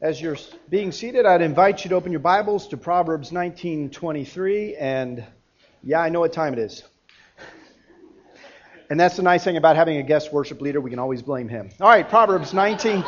As you're being seated, I'd invite you to open your Bibles to Proverbs 19:23, and I know what time it is. And that's the nice thing about having a guest worship leader, we can always blame him. All right, Proverbs 19.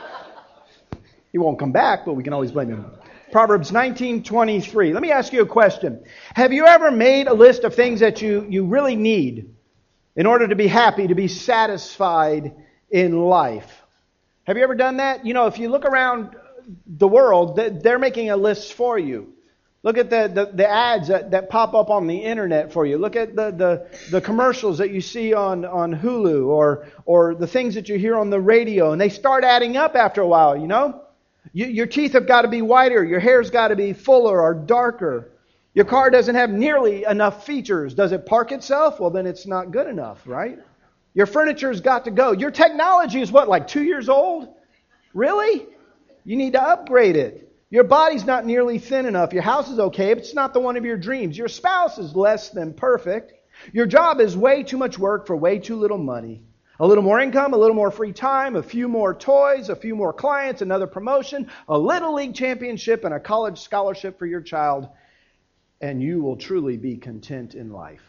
He won't come back, but we can always blame him. Proverbs 19:23. Let me ask you a question. Have you ever made a list of things that you really need in order to be happy, to be satisfied in life? Have you ever done that? You know, if you look around the world, they're making a list for you. Look at the ads that pop up on the internet for you. Look at the commercials that you see on Hulu or the things that you hear on the radio. And they start adding up after a while, you know. Your teeth have got to be whiter. Your hair's got to be fuller or darker. Your car doesn't have nearly enough features. Does it park itself? Well, then it's not good enough, right? Your furniture's got to go. Your technology is what, like 2 years old? Really? You need to upgrade it. Your body's not nearly thin enough. Your house is okay, but it's not the one of your dreams. Your spouse is less than perfect. Your job is way too much work for way too little money. A little more income, a little more free time, a few more toys, a few more clients, another promotion, a little league championship, and a college scholarship for your child. And you will truly be content in life.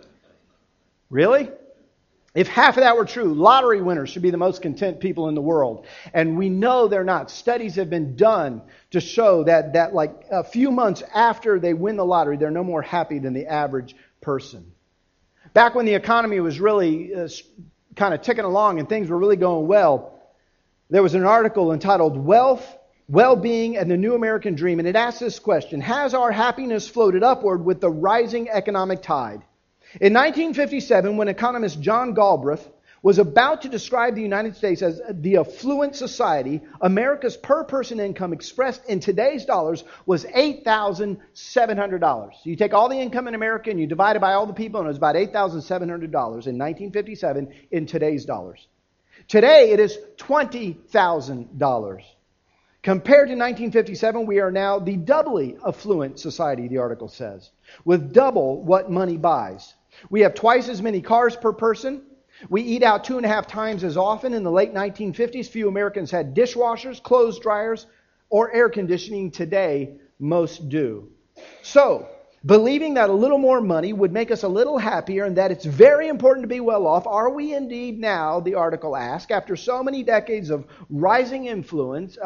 Really? If half of that were true, lottery winners should be the most content people in the world. And we know they're not. Studies have been done to show that like a few months after they win the lottery, they're no more happy than the average person. Back when the economy was really kind of ticking along and things were really going well, there was an article entitled Wealth, Well-Being, and the New American Dream. And it asked this question: has our happiness floated upward with the rising economic tide? In 1957, when economist John Galbraith was about to describe the United States as the affluent society, America's per-person income expressed in today's dollars was $8,700. So you take all the income in America and you divide it by all the people, and it was about $8,700 in 1957 in today's dollars. Today, it is $20,000. Compared to 1957, we are now the doubly affluent society, the article says, with double what money buys. We have twice as many cars per person. We eat out 2.5 times as often. In the late 1950s, few Americans had dishwashers, clothes dryers, or air conditioning. Today, most do. So, believing that a little more money would make us a little happier and that it's very important to be well off, are we indeed now, the article asks, after so many decades of rising affluence,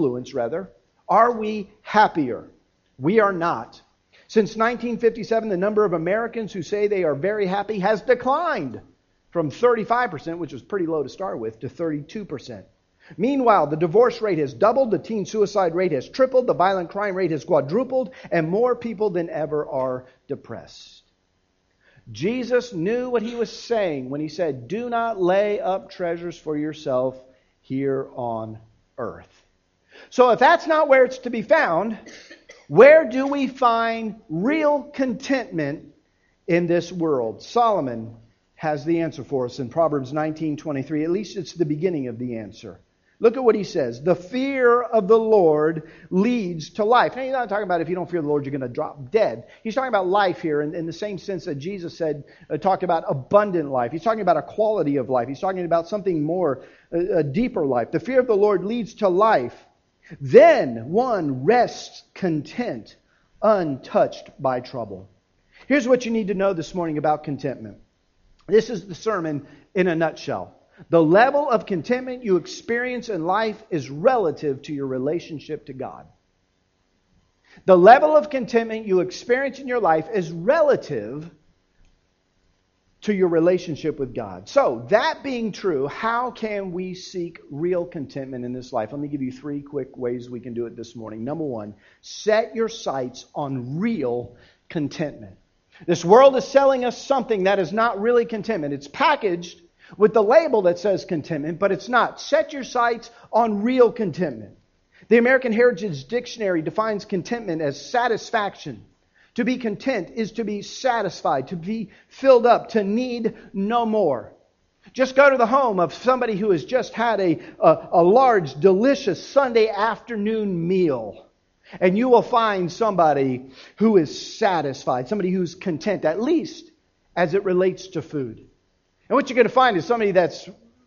are we happier? We are not. Since 1957, the number of Americans who say they are very happy has declined from 35%, which was pretty low to start with, to 32%. Meanwhile, the divorce rate has doubled, the teen suicide rate has tripled, the violent crime rate has quadrupled, and more people than ever are depressed. Jesus knew what he was saying when he said, "Do not lay up treasures for yourself here on earth." So if that's not where it's to be found, where do we find real contentment in this world? Solomon has the answer for us in Proverbs 19:23. At least it's the beginning of the answer. Look at what he says. The fear of the Lord leads to life. Now, he's not talking about if you don't fear the Lord, you're going to drop dead. He's talking about life here in the same sense that Jesus talked about abundant life. He's talking about a quality of life. He's talking about something more, a deeper life. The fear of the Lord leads to life. Then one rests content, untouched by trouble. Here's what you need to know this morning about contentment. This is the sermon in a nutshell. The level of contentment you experience in life is relative to your relationship to God. The level of contentment you experience in your life is relative to your relationship with God. So, that being true, how can we seek real contentment in this life? Let me give you 3 quick ways we can do it this morning. Number 1, set your sights on real contentment. This world is selling us something that is not really contentment. It's packaged with the label that says contentment, but it's not. Set your sights on real contentment. The American Heritage Dictionary defines contentment as satisfaction. To be content is to be satisfied, to be filled up, to need no more. Just go to the home of somebody who has just had a large, delicious Sunday afternoon meal, and you will find somebody who is satisfied, somebody who's content, at least as it relates to food. And what you're going to find is somebody that's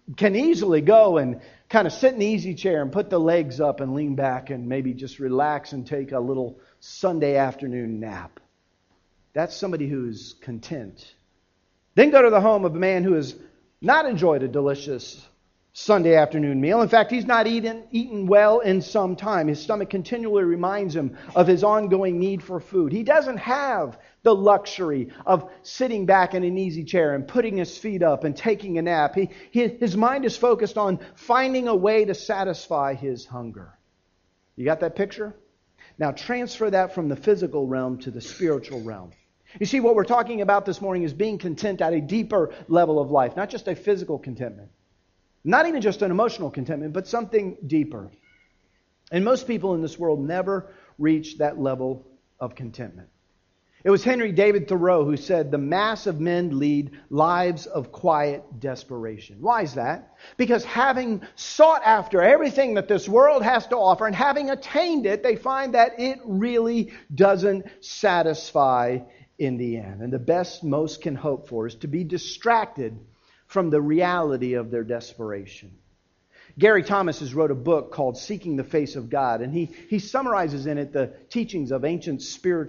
can easily go and kind of sit in the easy chair and put the legs up and lean back and maybe just relax and take a little Sunday afternoon nap. That's somebody who's content. Then go to the home of a man who has not enjoyed a delicious Sunday afternoon meal. In fact, he's not eaten well in some time. His stomach continually reminds him of his ongoing need for food. He doesn't have the luxury of sitting back in an easy chair and putting his feet up and taking a nap. His mind is focused on finding a way to satisfy his hunger. You got that picture? Now transfer that from the physical realm to the spiritual realm. You see, what we're talking about this morning is being content at a deeper level of life, not just a physical contentment. Not even just an emotional contentment, but something deeper. And most people in this world never reach that level of contentment. It was Henry David Thoreau who said, the mass of men lead lives of quiet desperation. Why is that? Because having sought after everything that this world has to offer and having attained it, they find that it really doesn't satisfy in the end. And the best most can hope for is to be distracted from the reality of their desperation. Gary Thomas has wrote a book called Seeking the Face of God, and he summarizes in it the teachings of ancient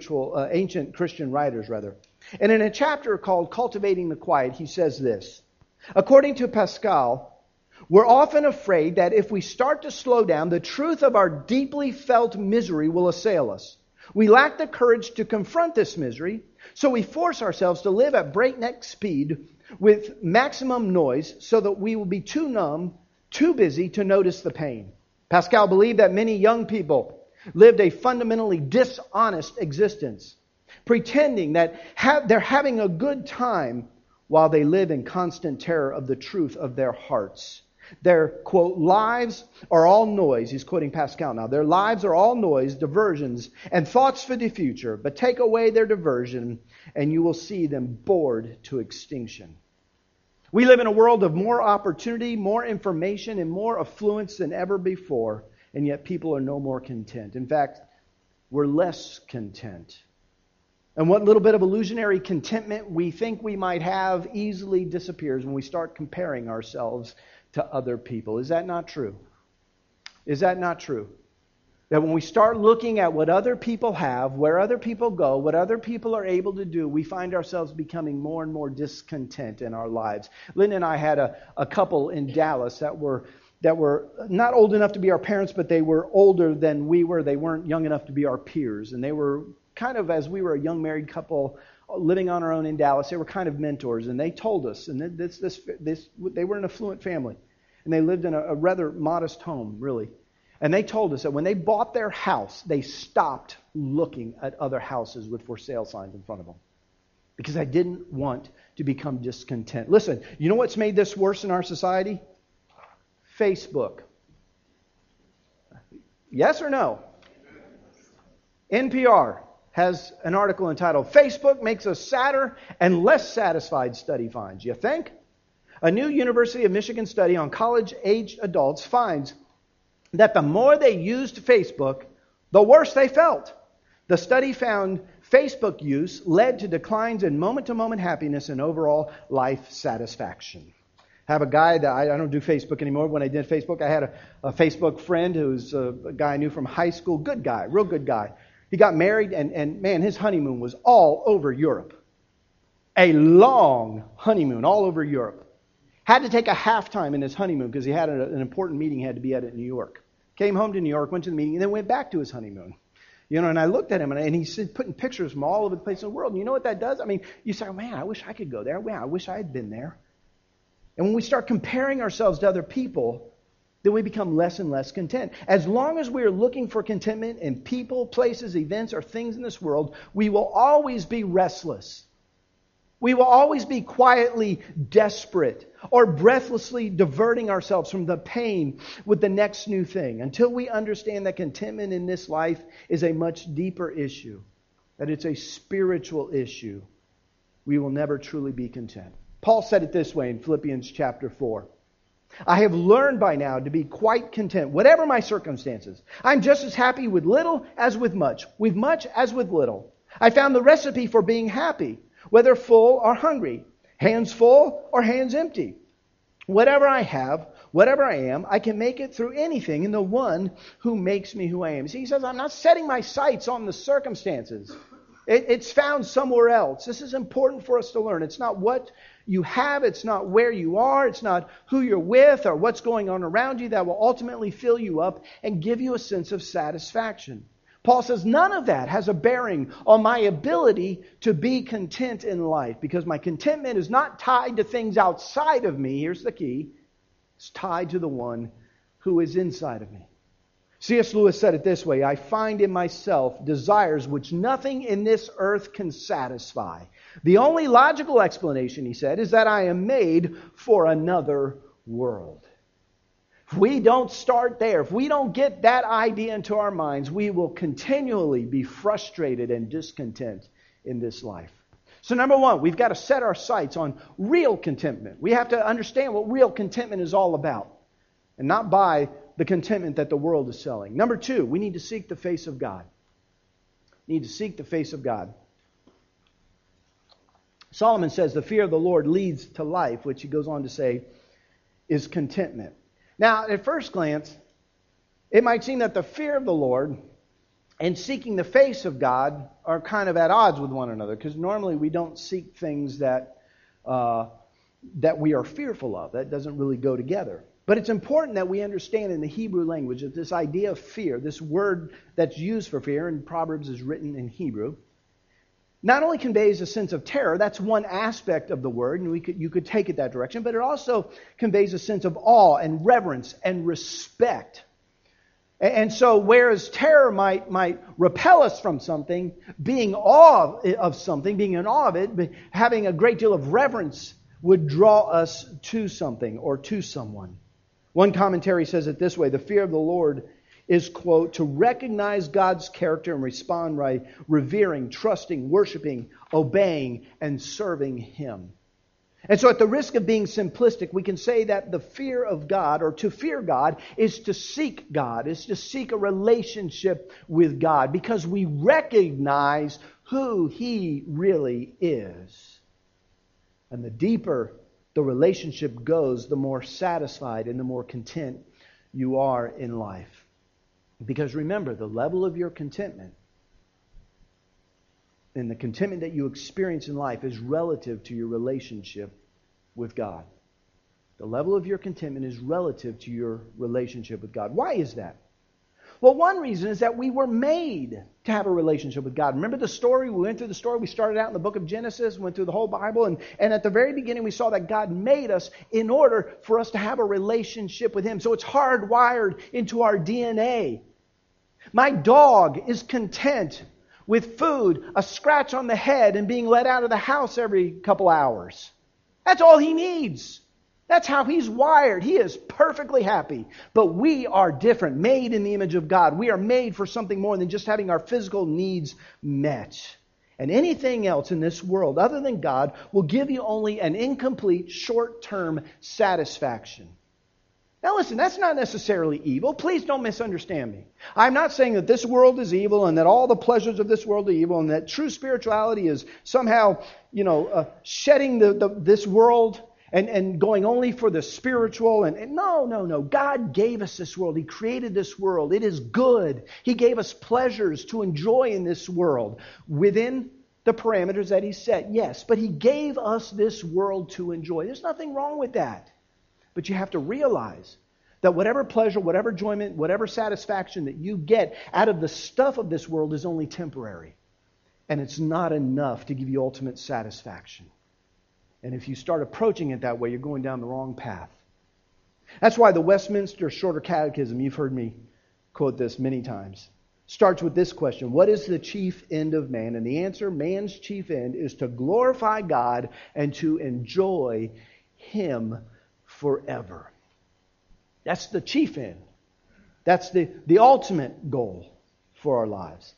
Christian writers, rather. And in a chapter called Cultivating the Quiet, he says this: according to Pascal, we're often afraid that if we start to slow down, the truth of our deeply felt misery will assail us. We lack the courage to confront this misery, so we force ourselves to live at breakneck speed with maximum noise so that we will be too numb, too busy to notice the pain. Pascal believed that many young people lived a fundamentally dishonest existence, pretending that they're having a good time while they live in constant terror of the truth of their hearts. Their, quote, lives are all noise. He's quoting Pascal now. Their lives are all noise, diversions, and thoughts for the future. But take away their diversion, and you will see them bored to extinction. We live in a world of more opportunity, more information, and more affluence than ever before, and yet people are no more content. In fact, we're less content. And what little bit of illusionary contentment we think we might have easily disappears when we start comparing ourselves to other people. Is that not true? Is that not true? That when we start looking at what other people have, where other people go, what other people are able to do, we find ourselves becoming more and more discontent in our lives. Lynn and I had a couple in Dallas that were not old enough to be our parents, but they were older than we were. They weren't young enough to be our peers. And they were kind of, as we were a young married couple living on our own in Dallas, they were kind of mentors. And they told us, and they were an affluent family. And they lived in a rather modest home, really. And they told us that when they bought their house, they stopped looking at other houses with for sale signs in front of them. Because I didn't want to become discontent. Listen, you know what's made this worse in our society? Facebook. Yes or no? NPR has an article entitled, Facebook Makes Us Sadder and Less Satisfied Study Finds. You think? A new University of Michigan study on college-aged adults finds that the more they used Facebook, the worse they felt. The study found Facebook use led to declines in moment-to-moment happiness and overall life satisfaction. I have a guy that I don't do Facebook anymore. When I did Facebook, I had a Facebook friend who's a guy I knew from high school. Good guy, real good guy. He got married and man, his honeymoon was all over Europe. A long honeymoon all over Europe. Had to take a halftime in his honeymoon because he had an important meeting he had to be at in New York. Came home to New York, went to the meeting, and then went back to his honeymoon. You know, and I looked at him, and he's putting pictures from all over the place in the world. And you know what that does? I mean, you say, man, I wish I could go there. Man, I wish I had been there. And when we start comparing ourselves to other people, then we become less and less content. As long as we are looking for contentment in people, places, events, or things in this world, we will always be restless. We will always be quietly desperate or breathlessly diverting ourselves from the pain with the next new thing until we understand that contentment in this life is a much deeper issue, that it's a spiritual issue. We will never truly be content. Paul said it this way in Philippians chapter 4. I have learned by now to be quite content, whatever my circumstances. I'm just as happy with little as with much as with little. I found the recipe for being happy, whether full or hungry, hands full or hands empty. Whatever I have, whatever I am, I can make it through anything in the one who makes me who I am. See, he says, I'm not setting my sights on the circumstances. It's found somewhere else. This is important for us to learn. It's not what you have. It's not where you are. It's not who you're with or what's going on around you that will ultimately fill you up and give you a sense of satisfaction. Paul says none of that has a bearing on my ability to be content in life, because my contentment is not tied to things outside of me. Here's the key. It's tied to the one who is inside of me. C.S. Lewis said it this way: I find in myself desires which nothing in this earth can satisfy. The only logical explanation, he said, is that I am made for another world. If we don't start there, if we don't get that idea into our minds, we will continually be frustrated and discontent in this life. So number one, we've got to set our sights on real contentment. We have to understand what real contentment is all about, and not by the contentment that the world is selling. Number two, we need to seek the face of God. We need to seek the face of God. Solomon says the fear of the Lord leads to life, which he goes on to say is contentment. Now, at first glance, it might seem that the fear of the Lord and seeking the face of God are kind of at odds with one another, because normally we don't seek things that we are fearful of. That doesn't really go together. But it's important that we understand in the Hebrew language that this idea of fear, this word that's used for fear, and Proverbs is written in Hebrew, not only conveys a sense of terror, that's one aspect of the word, and you could take it that direction, but it also conveys a sense of awe and reverence and respect. And so whereas terror might repel us from something, being awe of something, being in awe of it, having a great deal of reverence would draw us to something or to someone. One commentary says it this way: the fear of the Lord is, quote, to recognize God's character and respond by revering, trusting, worshiping, obeying, and serving Him. And so at the risk of being simplistic, we can say that the fear of God, or to fear God, is to seek God, is to seek a relationship with God, because we recognize who He really is. And the deeper the relationship goes, the more satisfied and the more content you are in life. Because remember, the level of your contentment and the contentment that you experience in life is relative to your relationship with God. The level of your contentment is relative to your relationship with God. Why is that? Well, one reason is that we were made to have a relationship with God. Remember the story? We went through the story. We started out in the book of Genesis, went through the whole Bible, and at the very beginning we saw that God made us in order for us to have a relationship with Him. So it's hardwired into our DNA. My dog is content with food, a scratch on the head, and being let out of the house every couple hours. That's all he needs. That's how he's wired. He is perfectly happy. But we are different, made in the image of God. We are made for something more than just having our physical needs met. And anything else in this world other than God will give you only an incomplete, short-term satisfaction. Now listen, that's not necessarily evil. Please don't misunderstand me. I'm not saying that this world is evil and that all the pleasures of this world are evil and that true spirituality is somehow, shedding this world and going only for the spiritual. And no. God gave us this world. He created this world. It is good. He gave us pleasures to enjoy in this world within the parameters that He set. Yes, but He gave us this world to enjoy. There's nothing wrong with that. But you have to realize that whatever pleasure, whatever enjoyment, whatever satisfaction that you get out of the stuff of this world is only temporary. And it's not enough to give you ultimate satisfaction. And if you start approaching it that way, you're going down the wrong path. That's why the Westminster Shorter Catechism, you've heard me quote this many times, starts with this question: what is the chief end of man? And the answer, man's chief end, is to glorify God and to enjoy Him forever. That's the chief end. That's the ultimate goal for our lives.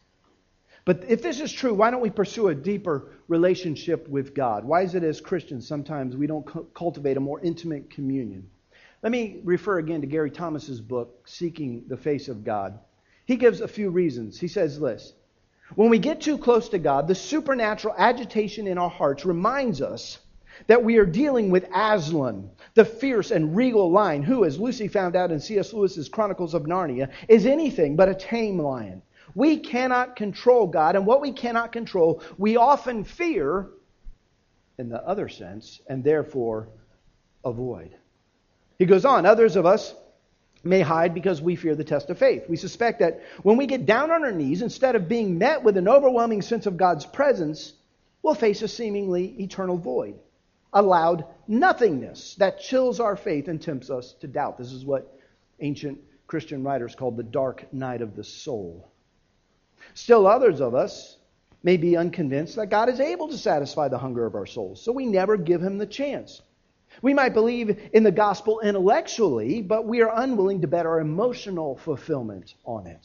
But if this is true, why don't we pursue a deeper relationship with God? Why is it as Christians sometimes we don't cultivate a more intimate communion? Let me refer again to Gary Thomas's book, Seeking the Face of God. He gives a few reasons. He says this: when we get too close to God, the supernatural agitation in our hearts reminds us That we are dealing with Aslan, the fierce and regal lion, who, as Lucy found out in C.S. Lewis's Chronicles of Narnia, is anything but a tame lion. We cannot control God, and what we cannot control, we often fear in the other sense, and therefore avoid. He goes on, others of us may hide because we fear the test of faith. We suspect that when we get down on our knees, instead of being met with an overwhelming sense of God's presence, we'll face a seemingly eternal void, a loud nothingness that chills our faith and tempts us to doubt. This is what ancient Christian writers called the dark night of the soul. Still others of us may be unconvinced that God is able to satisfy the hunger of our souls, so we never give Him the chance. We might believe in the gospel intellectually, but we are unwilling to bet our emotional fulfillment on it.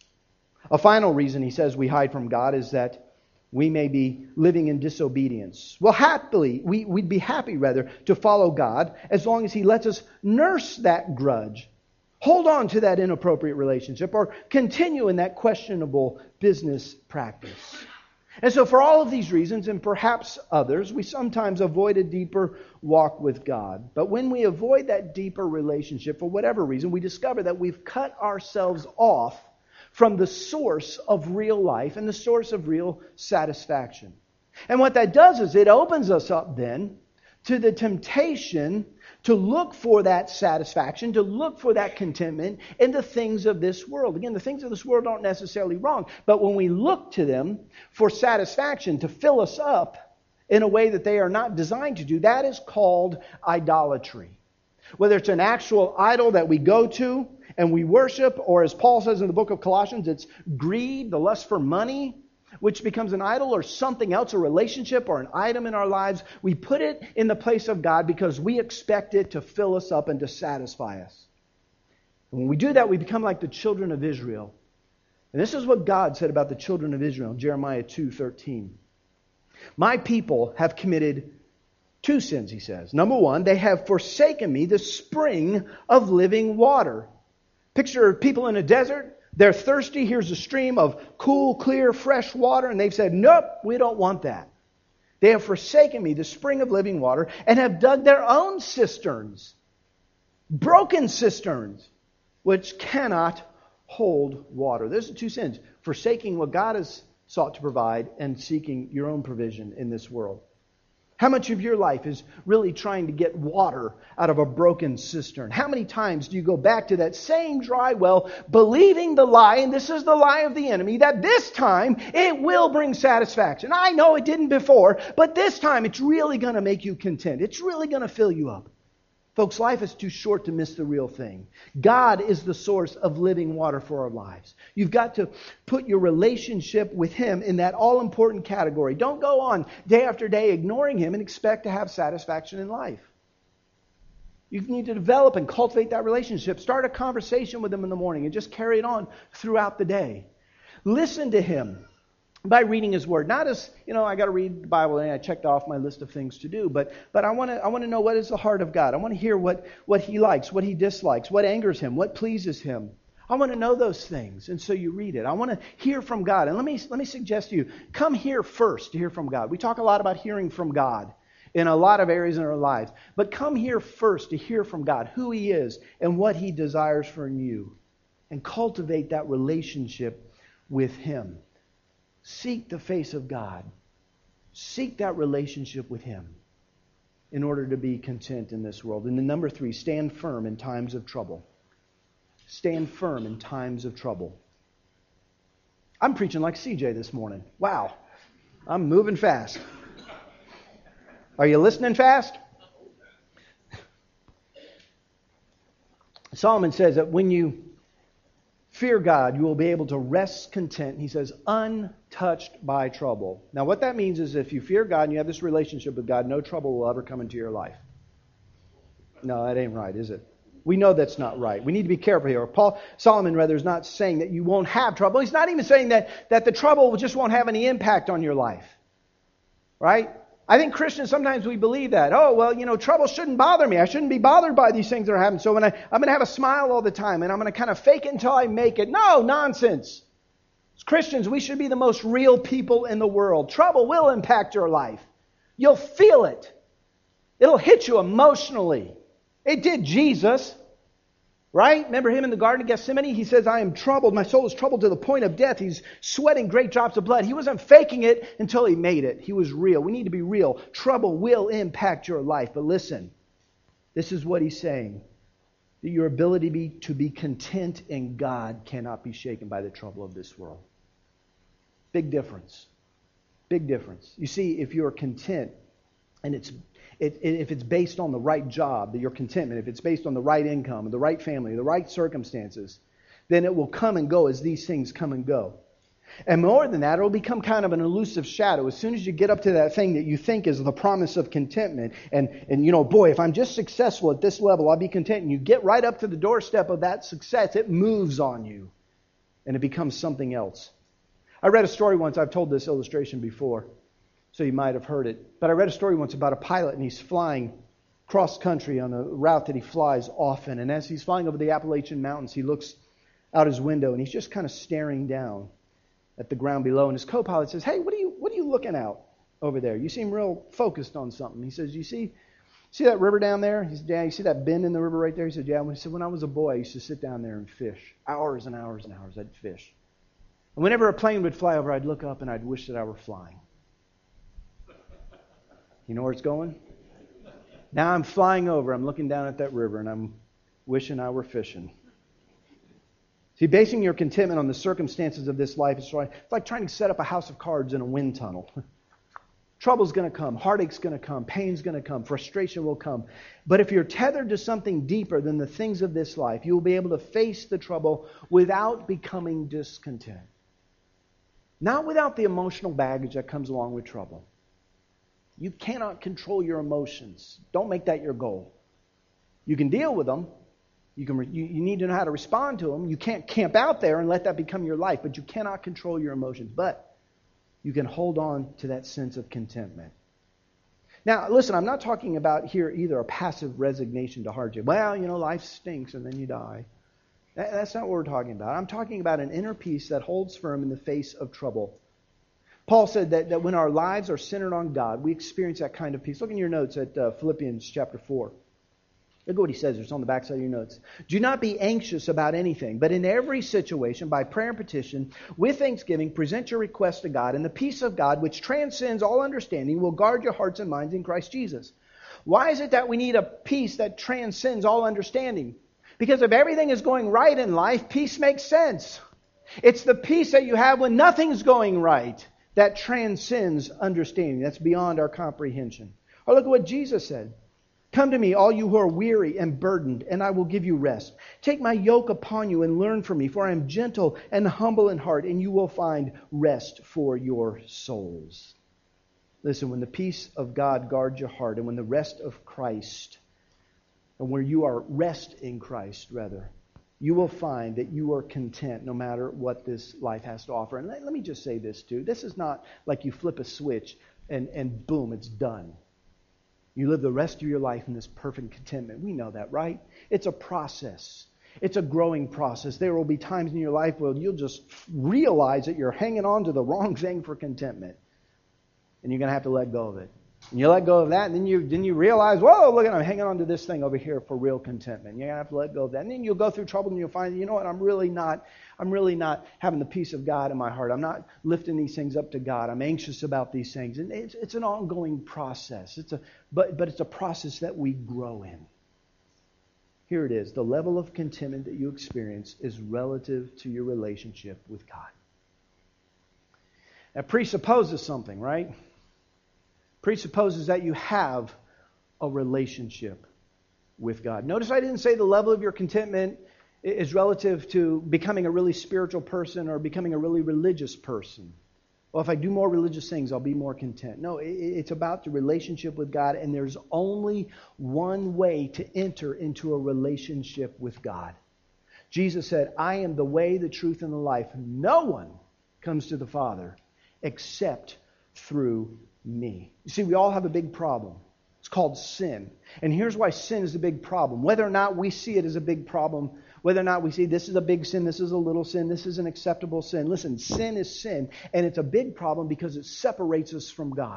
A final reason he says we hide from God is that we may be living in disobedience. Well, we'd be happy to follow God as long as He lets us nurse that grudge, hold on to that inappropriate relationship, or continue in that questionable business practice. And so for all of these reasons, and perhaps others, we sometimes avoid a deeper walk with God. But when we avoid that deeper relationship, for whatever reason, we discover that we've cut ourselves off from the source of real life and the source of real satisfaction. And what that does is it opens us up then to the temptation to look for that satisfaction, to look for that contentment in the things of this world. Again, the things of this world aren't necessarily wrong, but when we look to them for satisfaction, to fill us up in a way that they are not designed to do, that is called idolatry. Whether it's an actual idol that we go to and we worship, or as Paul says in the book of Colossians, it's greed, the lust for money, which becomes an idol, or something else, a relationship or an item in our lives. We put it in the place of God because we expect it to fill us up and to satisfy us. And when we do that, we become like the children of Israel. And this is what God said about the children of Israel in Jeremiah 2:13. My people have committed two sins, he says. Number one, they have forsaken me, the spring of living water. Picture people in a desert. They're thirsty. Here's a stream of cool, clear, fresh water. And they've said, nope, we don't want that. They have forsaken me, the spring of living water, and have dug their own cisterns, broken cisterns, which cannot hold water. Those are two sins. Forsaking what God has sought to provide and seeking your own provision in this world. How much of your life is really trying to get water out of a broken cistern? How many times do you go back to that same dry well, believing the lie, and this is the lie of the enemy, that this time it will bring satisfaction? I know it didn't before, but this time it's really going to make you content. It's really going to fill you up. Folks, life is too short to miss the real thing. God is the source of living water for our lives. You've got to put your relationship with Him in that all-important category. Don't go on day after day ignoring Him and expect to have satisfaction in life. You need to develop and cultivate that relationship. Start a conversation with Him in the morning and just carry it on throughout the day. Listen to Him by reading His Word. Not as, I got to read the Bible and I checked off my list of things to do, but I want to know what is the heart of God. I want to hear what He likes, what He dislikes, what angers Him, what pleases Him. I want to know those things, and so you read it. I want to hear from God. And let me suggest to you, come here first to hear from God. We talk a lot about hearing from God in a lot of areas in our lives, but come here first to hear from God, who He is and what He desires from you, and cultivate that relationship with Him. Seek the face of God. Seek that relationship with Him in order to be content in this world. And then number 3, stand firm in times of trouble. Stand firm in times of trouble. I'm preaching like CJ this morning. Wow. I'm moving fast. Are you listening fast? Solomon says that when you fear God, you will be able to rest content, he says, untouched by trouble. Now what that means is if you fear God and you have this relationship with God, no trouble will ever come into your life. No, that ain't right, is it? We know that's not right. We need to be careful here. Solomon is not saying that you won't have trouble. He's not even saying that the trouble just won't have any impact on your life. Right? I think Christians, sometimes we believe that. Oh, well, trouble shouldn't bother me. I shouldn't be bothered by these things that are happening. So I'm going to have a smile all the time, and I'm going to kind of fake it until I make it. No, nonsense. As Christians, we should be the most real people in the world. Trouble will impact your life. You'll feel it. It'll hit you emotionally. It did Jesus. Right? Remember him in the Garden of Gethsemane? He says, I am troubled. My soul is troubled to the point of death. He's sweating great drops of blood. He wasn't faking it until he made it. He was real. We need to be real. Trouble will impact your life. But listen, this is what he's saying. That your ability to be content in God cannot be shaken by the trouble of this world. Big difference. Big difference. You see, if you're content and if it's based on the right job, your contentment, if it's based on the right income, the right family, the right circumstances, then it will come and go as these things come and go. And more than that, it will become kind of an elusive shadow. As soon as you get up to that thing that you think is the promise of contentment, and boy, if I'm just successful at this level, I'll be content. And you get right up to the doorstep of that success, it moves on you, and it becomes something else. I read a story once. I've told this illustration before, so you might have heard it. But I read a story once about a pilot, and he's flying cross country on a route that he flies often. And as he's flying over the Appalachian Mountains, he looks out his window, and he's just kind of staring down at the ground below. And his co-pilot says, "Hey, what are you looking out over there? You seem real focused on something." He says, "You see that river down there?" He said, "Yeah." "You see that bend in the river right there?" He said, "Yeah." He said, "When I was a boy, I used to sit down there and fish. Hours and hours and hours, I'd fish. And whenever a plane would fly over, I'd look up and I'd wish that I were flying." You know where it's going? Now I'm flying over. I'm looking down at that river, and I'm wishing I were fishing. See, basing your contentment on the circumstances of this life is like trying to set up a house of cards in a wind tunnel. Trouble's going to come. Heartache's going to come. Pain's going to come. Frustration will come. But if you're tethered to something deeper than the things of this life, you will be able to face the trouble without becoming discontent. Not without the emotional baggage that comes along with trouble. You cannot control your emotions. Don't make that your goal. You can deal with them. You need to know how to respond to them. You can't camp out there and let that become your life, but you cannot control your emotions. But you can hold on to that sense of contentment. Now, listen, I'm not talking about here either a passive resignation to hardship. Well, life stinks and then you die. That's not what we're talking about. I'm talking about an inner peace that holds firm in the face of trouble. Paul said that when our lives are centered on God, we experience that kind of peace. Look in your notes at Philippians chapter 4. Look at what he says. It's on the backside of your notes. "Do not be anxious about anything, but in every situation, by prayer and petition, with thanksgiving, present your requests to God, and the peace of God, which transcends all understanding, will guard your hearts and minds in Christ Jesus." Why is it that we need a peace that transcends all understanding? Because if everything is going right in life, peace makes sense. It's the peace that you have when nothing's going right that transcends understanding. That's beyond our comprehension. Or look at what Jesus said. "Come to me, all you who are weary and burdened, and I will give you rest. Take my yoke upon you and learn from me, for I am gentle and humble in heart, and you will find rest for your souls." Listen, when the peace of God guards your heart, and when the rest of Christ, and where you are rest in Christ, rather, you will find that you are content no matter what this life has to offer. And let me just say this too. This is not like you flip a switch and boom, it's done. You live the rest of your life in this perfect contentment. We know that, right? It's a process. It's a growing process. There will be times in your life where you'll just realize that you're hanging on to the wrong thing for contentment. And you're going to have to let go of it. And you let go of that, and then you realize, whoa, look at I'm hanging on to this thing over here for real contentment. You're going to have to let go of that. And then you'll go through trouble and you'll find, you know what, I'm really not having the peace of God in my heart. I'm not lifting these things up to God. I'm anxious about these things. And it's an ongoing process. But it's a process that we grow in. Here it is. The level of contentment that you experience is relative to your relationship with God. That presupposes something, right? Presupposes that you have a relationship with God. Notice I didn't say the level of your contentment is relative to becoming a really spiritual person or becoming a really religious person. Well, if I do more religious things, I'll be more content. No, it's about the relationship with God, and there's only one way to enter into a relationship with God. Jesus said, "I am the way, the truth, and the life. No one comes to the Father except through me." You see, we all have a big problem. It's called sin. And here's why sin is a big problem. Whether or not we see it as a big problem, whether or not we see this is a big sin, this is a little sin, this is an acceptable sin. Listen, sin is sin, and it's a big problem because it separates us from God.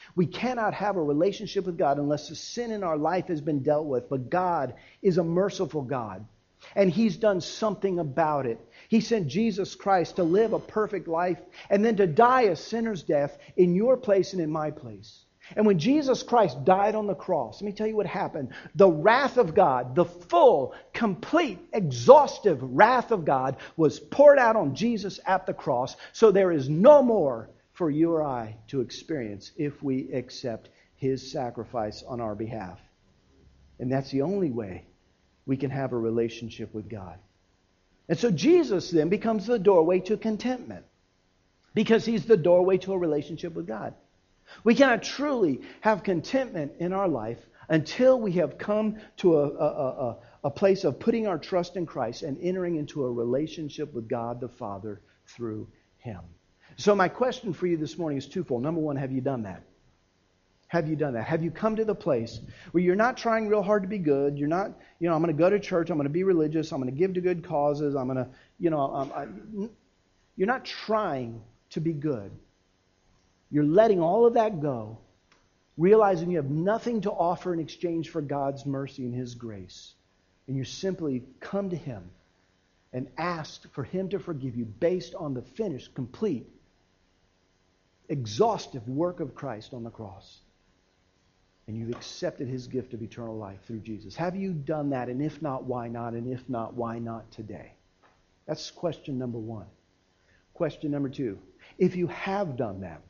We cannot have a relationship with God unless the sin in our life has been dealt with. But God is a merciful God, and He's done something about it. He sent Jesus Christ to live a perfect life and then to die a sinner's death in your place and in my place. And when Jesus Christ died on the cross, let me tell you what happened. The wrath of God, the full, complete, exhaustive wrath of God was poured out on Jesus at the cross. So there is no more for you or I to experience if we accept His sacrifice on our behalf. And that's the only way we can have a relationship with God. And so Jesus then becomes the doorway to contentment, because He's the doorway to a relationship with God. We cannot truly have contentment in our life until we have come to a place of putting our trust in Christ and entering into a relationship with God the Father through Him. So my question for you this morning is twofold. Number one, have you done that? Have you done that? Have you come to the place where you're not trying real hard to be good? You're not, I'm going to go to church. I'm going to be religious. I'm going to give to good causes. I'm going to, you're not trying to be good. You're letting all of that go, realizing you have nothing to offer in exchange for God's mercy and His grace. And you simply come to Him and ask for Him to forgive you based on the finished, complete, exhaustive work of Christ on the cross. And you've accepted His gift of eternal life through Jesus. Have you done that? And if not, why not? And if not, why not today? That's question number one. Question number two. If you have done that,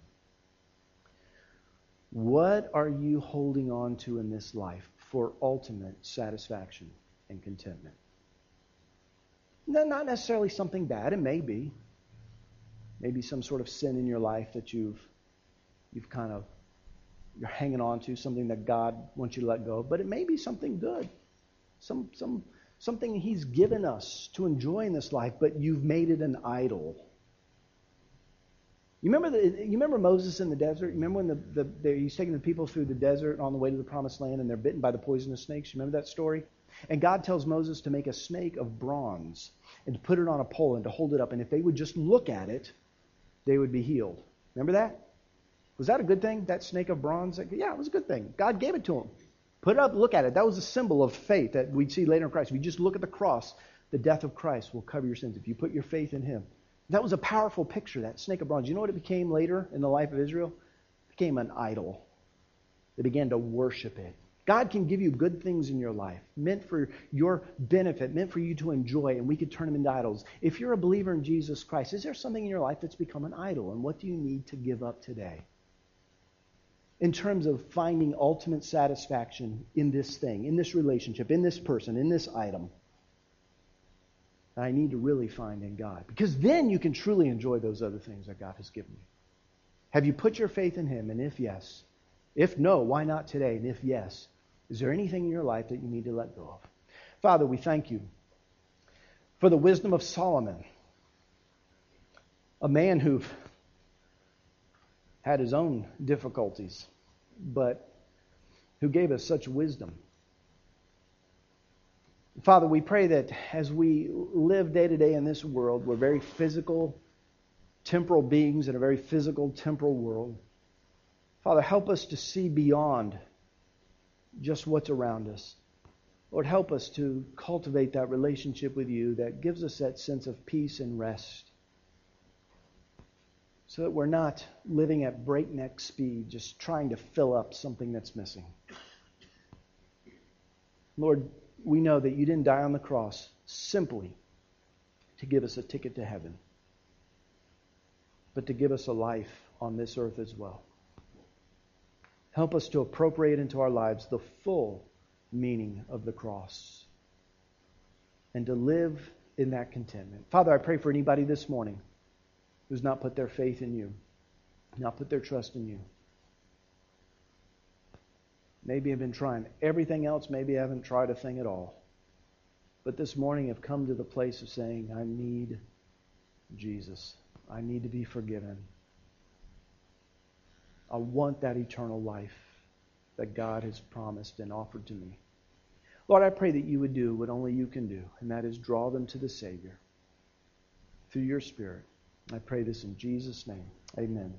what are you holding on to in this life for ultimate satisfaction and contentment? No, not necessarily something bad. It may be. Maybe some sort of sin in your life that you're hanging on to, something that God wants you to let go. But it may be something good. Something He's given us to enjoy in this life, but you've made it an idol. You remember Moses in the desert? You remember when he's taking the people through the desert on the way to the promised land and they're bitten by the poisonous snakes? You remember that story? And God tells Moses to make a snake of bronze and to put it on a pole and to hold it up. And if they would just look at it, they would be healed. Remember that? Was that a good thing, that snake of bronze? Yeah, it was a good thing. God gave it to him. Put it up, look at it. That was a symbol of faith that we'd see later in Christ. If you just look at the cross, the death of Christ will cover your sins if you put your faith in Him. That was a powerful picture, that snake of bronze. You know what it became later in the life of Israel? It became an idol. They began to worship it. God can give you good things in your life, meant for your benefit, meant for you to enjoy, and we could turn them into idols. If you're a believer in Jesus Christ, is there something in your life that's become an idol? And what do you need to give up today? In terms of finding ultimate satisfaction in this thing, in this relationship, in this person, in this item, I need to really find in God. Because then you can truly enjoy those other things that God has given you. Have you put your faith in Him? And if yes, if no, why not today? And if yes, is there anything in your life that you need to let go of? Father, we thank You for the wisdom of Solomon, a man who had his own difficulties, but who gave us such wisdom. Father, we pray that as we live day to day in this world, we're very physical, temporal beings in a very physical, temporal world. Father, help us to see beyond just what's around us. Lord, help us to cultivate that relationship with You that gives us that sense of peace and rest, so that we're not living at breakneck speed, just trying to fill up something that's missing. Lord, we know that You didn't die on the cross simply to give us a ticket to heaven, but to give us a life on this earth as well. Help us to appropriate into our lives the full meaning of the cross and to live in that contentment. Father, I pray for anybody this morning who's not put their faith in You, not put their trust in You. Maybe have been trying everything else. Maybe haven't tried a thing at all. But this morning have come to the place of saying, I need Jesus. I need to be forgiven. I want that eternal life that God has promised and offered to me. Lord, I pray that You would do what only You can do, and that is draw them to the Savior through Your Spirit. I pray this in Jesus' name. Amen.